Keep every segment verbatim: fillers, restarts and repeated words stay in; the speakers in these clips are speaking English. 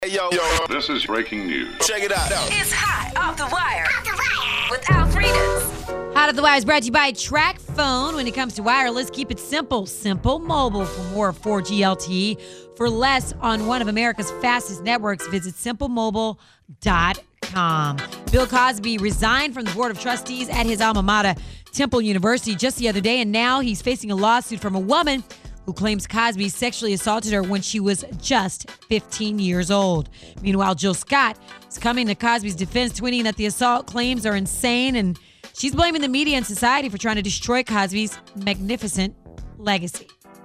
Hey, yo, yo, this is breaking news. Check it out. It's Hot Off the Wire. Off the Wire. With Alfredas. Hot Off the Wire is brought to you by Track Phone. When it comes to wireless, keep it simple. Simple Mobile. For more four G L T E for less on one of America's fastest networks, visit simple mobile dot com. Bill Cosby resigned from the Board of Trustees at his alma mater, Temple University, just the other day, and now he's facing a lawsuit from a woman who claims Cosby sexually assaulted her when she was just fifteen years old. Meanwhile, Jill Scott is coming to Cosby's defense, tweeting that the assault claims are insane, and she's blaming the media and society for trying to destroy Cosby's magnificent legacy.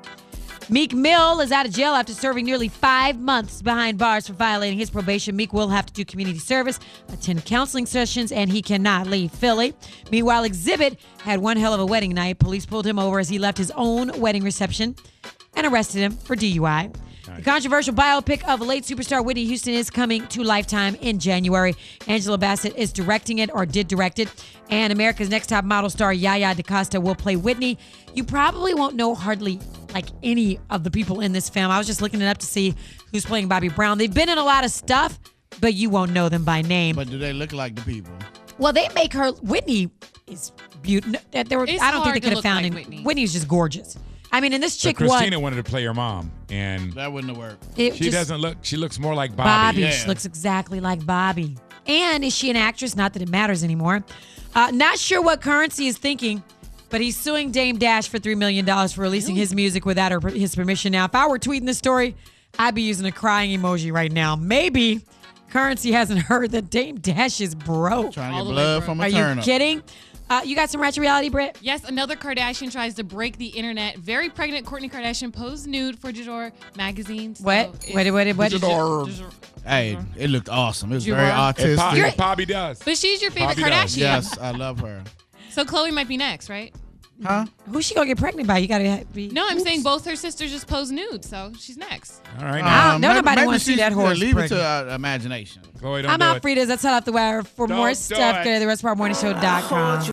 Meek Mill is out of jail after serving nearly five months behind bars for violating his probation. Meek will have to do community service, attend counseling sessions, and he cannot leave Philly. Meanwhile, Exhibit had one hell of a wedding night. Police pulled him over as he left his own wedding reception and arrested him for D U I. The controversial biopic of late superstar Whitney Houston is coming to Lifetime in January. Angela Bassett is directing it, or did direct it, and America's Next Top Model star Yaya DaCosta will play Whitney. You probably won't know hardly like any of the people in this film. I was just looking it up to see who's playing Bobby Brown. They've been in a lot of stuff, but you won't know them by name. But do they look like the people? Well, they make her, Whitney is beautiful. There were, It's I don't think hard they to could have look found like him. Whitney. Whitney's just gorgeous. I mean, and this chick But Christina won. wanted to play her mom, and That wouldn't have worked. It she just- doesn't look. She looks more like Bobby. Bobby. Yeah. She looks exactly like Bobby. And is she an actress? Not that it matters anymore. Uh, not sure what Currency is thinking, but he's suing Dame Dash for three million dollars for releasing his music without her, his permission. Now, if I were tweeting this story, I'd be using a crying emoji right now. Maybe Currency hasn't heard that Dame Dash is broke. Trying to All get the way blood broke. from a Are you turnip. kidding? Uh, you got some ratchet reality, Britt? Yes, another Kardashian tries to break the internet. Very pregnant Kourtney Kardashian posed nude for Jador magazine. So What? it's- What? What? What? Jador. Jador- Hey, it looked awesome. It was You very were? And autistic. Bobby, You're- Bobby does. But she's your favorite Bobby does. Kardashian. Yes, I love her. So Khloe might be next, right? Huh? Who's she gonna get pregnant by? You gotta be. No, I'm Oops. saying both her sisters just posed nude, so she's next. All right, Uh, now, don't nobody maybe wanna see she's- that horse Leave it pregnant. to uh, imagination. Chloe, don't I'm do out, it. Fridas. That's Hot Off the Wire. For Don't more do stuff, it. go to the rest of our morning show dot com.